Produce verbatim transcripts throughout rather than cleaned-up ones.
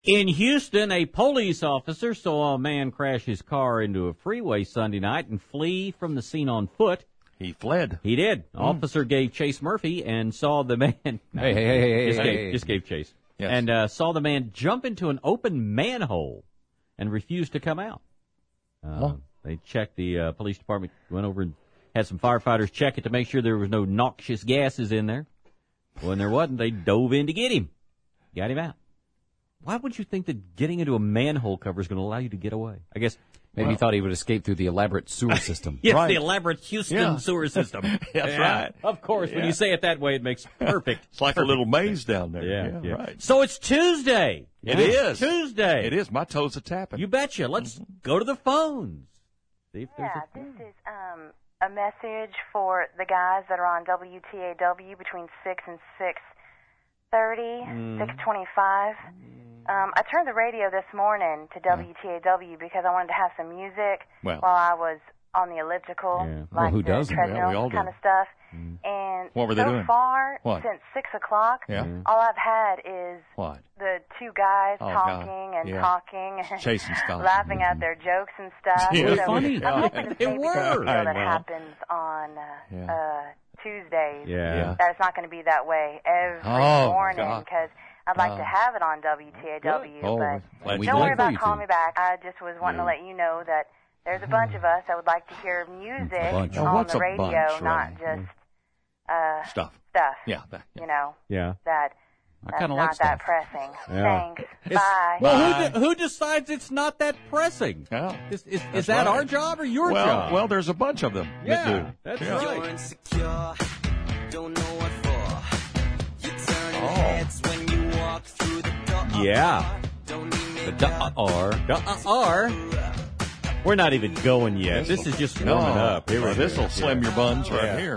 In Houston, a police officer saw a man crash his car into a freeway Sunday night and flee from the scene on foot. He fled. He did. Mm. Officer gave chase Murphy and saw the man. No, hey, hey, hey, hey, just, hey, gave, hey. just gave chase. Yes. And uh, saw the man jump into an open manhole and refused to come out. Uh, huh? They checked, the uh, police department went over and had some firefighters check it to make sure there was no noxious gases in there. When there wasn't, they dove in to get him. Got him out. Why would you think that getting into a manhole cover is going to allow you to get away? I guess maybe well, he thought he would escape through the elaborate sewer system. yes, right. the elaborate Houston yeah. sewer system. That's yeah, right. Of course, yeah. When you say it that way, it makes perfect. It's like perfect. a little maze down there. Yeah, yeah, yeah. Right. So it's Tuesday. It yeah. is. Tuesday. It is. My toes are tapping. You betcha. Let's mm-hmm. go to the phones. See if yeah, there's a this is um, a message for the guys that are on W T A W between six and six thirty, mm. six twenty-five. Um, I turned the radio this morning to W T A W because I wanted to have some music well. while I was on the elliptical, yeah. like well, who the doesn't? treadmill yeah, we all kind do. of stuff. Mm. And what were they so doing? far, what? since six o'clock, yeah. all I've had is what? the two guys oh, talking God. and yeah. talking and chasing stuff, laughing mm-hmm. at their jokes and stuff. Yeah. So funny. I'm hoping it's They maybe were. the deal that I know. happens on uh, Yeah. uh, Tuesdays. Yeah. Yeah. That it's not going to be that way every Oh, morning God. because I'd like Uh, to have it on W T A W, Oh, but glad we you don't did worry for about you calling two. me back. I just was wanting Yeah. to let you know that there's a bunch of us that would like to hear music bunch. Oh, on what's the a radio, bunch, not Ray? just uh, Stuff. stuff. Yeah. That, yeah. You know, Yeah. that I that's kinda not like that stuff. pressing. Yeah. Thanks. It's- Bye. Well, Bye. who, de- who decides it's not that pressing? Yeah. Is, is, is That's that right. our job or your well, job? well, there's a bunch of them yeah, that do. that's yeah. right. Insecure, don't know what for. You turn Oh. heads when you walk through the door. Yeah. Don't need The duh-uh-r. Duh-uh-r. We're not even going yet. This is just No. warming up. Here we Well, go. this will slim your buns right Yeah. here.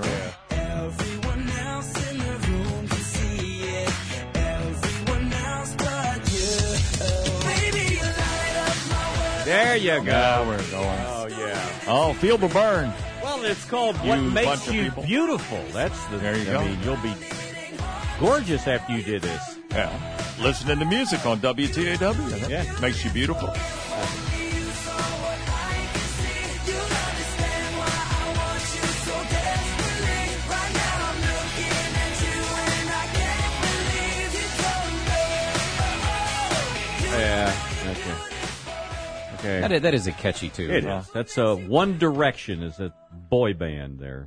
everyone else in the room can see it. Everyone else but you. Baby, you light up my world. There you go. Now we're going. Oh, yeah. Oh, feel the burn. Well, it's called You What Makes bunch of You people. Beautiful. That's the. There you I go. mean, you'll be gorgeous after you did this. Yeah. Listening to music on W T A W. That Yeah. makes you beautiful. Yeah. Okay. Okay. That is, that is a catchy tune. It is. That's uh, One Direction is a boy band there.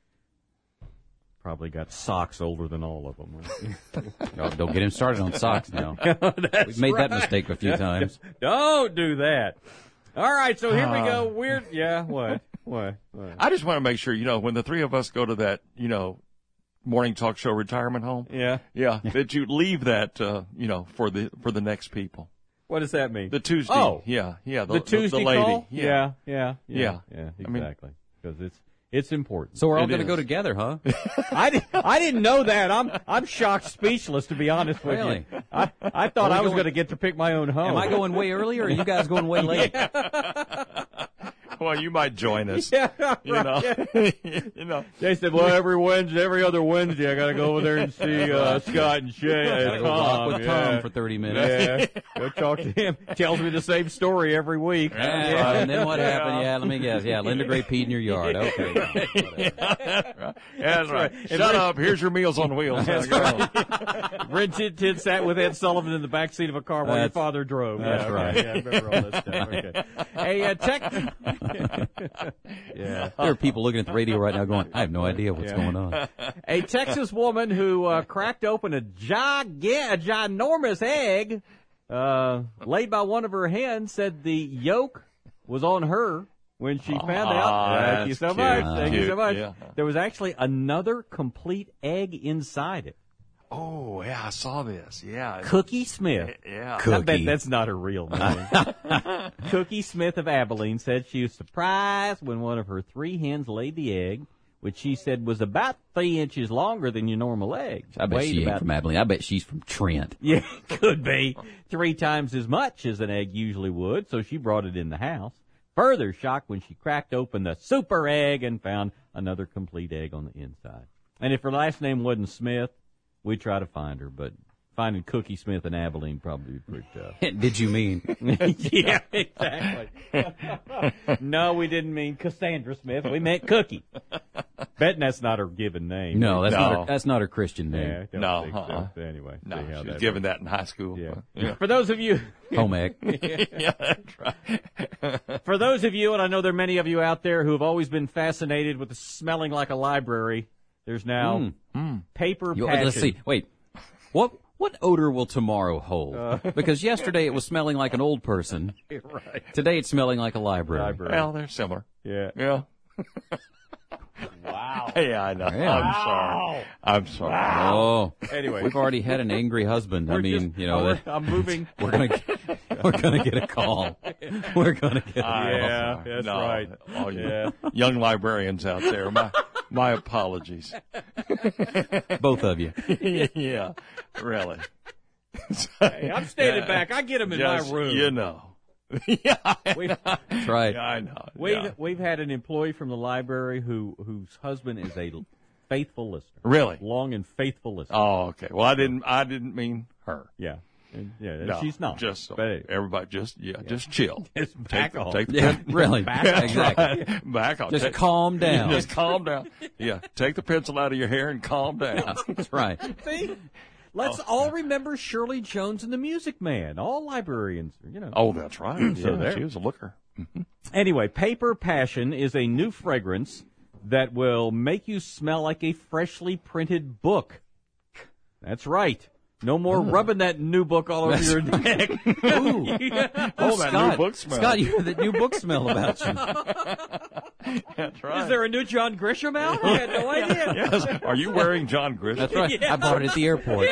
Probably got socks older than all of them. Oh, don't get him started on socks now. We've made that mistake a few times. Don't do that. All right, so here we Uh. go. Weird. Yeah, what? What? What? I just want to make sure, you know, when the three of us go to that, you know, morning talk show retirement home, Yeah. yeah, that you leave that, uh, you know, for the for the next people. What does that mean? The Tuesday. Oh. Yeah, yeah. The, Tuesday the lady. call? Yeah. Yeah, yeah, yeah, Yeah. yeah, I mean- exactly. Because it's it's important. So we're all It going to is. go together, huh? I, di- I didn't know that. I'm I'm shocked, speechless, to be honest with Really? you. I I thought Are we I was going- going to get to pick my own home. Am I going way early, or are you guys going way late? Well, you might join us. Yeah, You right, know, yeah. you know. They said, well, every Wednesday, every other Wednesday, I got to go over there and see uh, Scott and Shay. Gotta go walk Tom. with yeah. Tom for thirty minutes. Yeah, go talk to him. Tells me the same story every week. Yeah, and then what happened? Yeah, let me guess. Yeah, Linda Gray peed in your yard. Okay. Yeah, that's right. right. Shut up. Here's your Meals on Wheels. That's right. Red Tit Tit sat with Ed Sullivan in the back seat of a car while your That's- father drove. that's yeah, okay. right. Yeah, I remember all that stuff. Okay. Hey, uh, tech. yeah. There are people looking at the radio right now going, I have no idea what's Yeah. going on. A Texas woman who uh, cracked open a giga, a ginormous egg uh, laid by one of her hens said the yolk was on her when she found out. Ah, Thank you that's so cute. much. Thank you Cute, so much. yeah. There was actually another complete egg inside it. Oh, yeah, I saw this. Yeah. Cookie Smith. Yeah. I bet Cookie. that's not her real name. Cookie Smith of Abilene said she was surprised when one of her three hens laid the egg, which she said was about three inches longer than your normal egg. I bet Weighed she ain't about- from Abilene. I bet she's from Trent. Yeah, could be. Three times as much as an egg usually would, so she brought it in the house. Further shocked when she cracked open the super egg and found another complete egg on the inside. And if her last name wasn't Smith, we'd try to find her, but finding Cookie Smith in Abilene probably be pretty tough. Did you mean? Yeah, exactly. No, we didn't mean Cassandra Smith. We meant Cookie. Betting that's not her given name. No, that's No. not her, that's not her Christian name. Yeah, I don't No, think uh-uh. so. Anyway, No, see how she was that given works. that in high school. Yeah. yeah. For those of you, Home ec. Yeah, that's right. for those of you, and I know there are many of you out there who have always been fascinated with the smelling like a library. There's now Mm. paper You- passion. let's see. Wait. What what odor will tomorrow hold? Uh. Because yesterday it was smelling like an old person. Right. Today it's smelling like a library. Library. Well, they're similar. Yeah. Yeah. Wow. Yeah, I know. Yeah. I'm sorry. I'm sorry. Oh. Anyway, We've already had an angry husband. I we're mean, just- you know, we're- that, I'm moving. we're gonna get, we're gonna get a call. We're gonna get a call. I'm Yeah, sorry. that's No, right. All you Yeah. young librarians out there, my my apologies. Both of you. Yeah, really. Hey, I'm standing Yeah. back. I get them in Just, my room. You know. Yeah, We've, That's right. yeah, I know. we've, Yeah. we've had an employee from the library who whose husband is a faithful listener. Really? Long and faithful listener. Oh, okay. Well, I didn't. I didn't mean her. Yeah. And, yeah, No, she's not. Just so But anyway, everybody, just yeah, just chill. just back Take, off. take the Yeah, pen- really. Back exactly. back off. Just Take- calm down. Just calm down. Yeah, take the pencil out of your hair and calm down. That's right. See? Let's all remember Shirley Jones and the Music Man. All librarians, you know. Oh, that's right. So Yeah, there. she was a looker. Anyway, Paper Passion is a new fragrance that will make you smell like a freshly printed book. That's right. No more rubbing that new book all over your neck. Ooh. Oh, that Scott, new book smell. Scott, you have that new book smell about you. That's right. Is there a new John Grisham out? I had no idea. Yes. Are you wearing John Grisham? That's right. I bought it at the airport.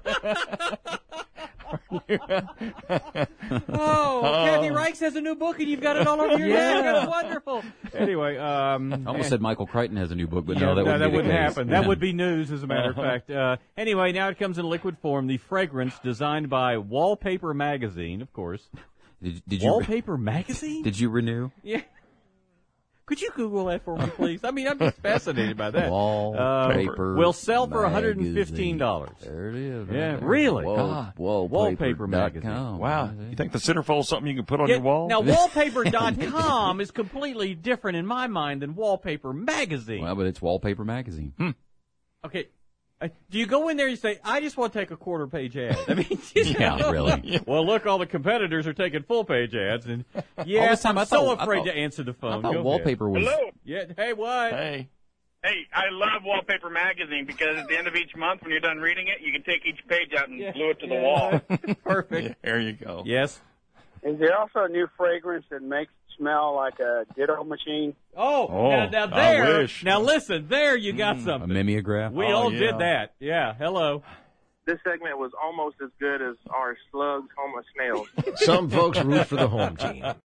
Oh, Kathy Reichs has a new book, and you've got it all over your neck. That's wonderful. Anyway, um, I almost said Michael Crichton has a new book, but yeah, no, that no, wouldn't, that be the wouldn't case. happen. Yeah. That would be news, as a matter of fact. Uh, anyway, now it comes in liquid form. The fragrance designed by Wallpaper Magazine, of course. Did, did you Wallpaper Magazine? did you renew? Yeah. Could you Google that for me, please? I mean, I'm just fascinated by that. Wallpaper Uh, will sell for one hundred fifteen dollars. There it is. Yeah, right there. really? Wall, God. wallpaper. Wallpaper magazine. com. Wow. You think the centerfold's something you can put on Yeah, your wall? now, wallpaper dot com is completely different in my mind than Wallpaper Magazine. Well, but it's Wallpaper Magazine. Okay. Uh, do you go in there and you say, I just want to take a quarter page ad? I mean, you Yeah, know? really. Well, look, all the competitors are taking full page ads, and yes, time I'm I so thought- I afraid thought- to answer the I phone. thought Go Wallpaper was. Hello. ahead. Yeah. Hey, what? Hey. Hey, I love Wallpaper Magazine because at the end of each month, when you're done reading it, you can take each page out and Yeah. glue it to the Yeah. wall. Perfect. There you go. Yes. Is there also a new fragrance that makes it smell like a ditto machine? Oh, Oh, now, now I there. wish. Now listen, there you got A something. mimeograph. We Oh, all yeah. did that. Yeah. Hello. This segment was almost as good as our slugs, home of snails. Some folks root for the home team.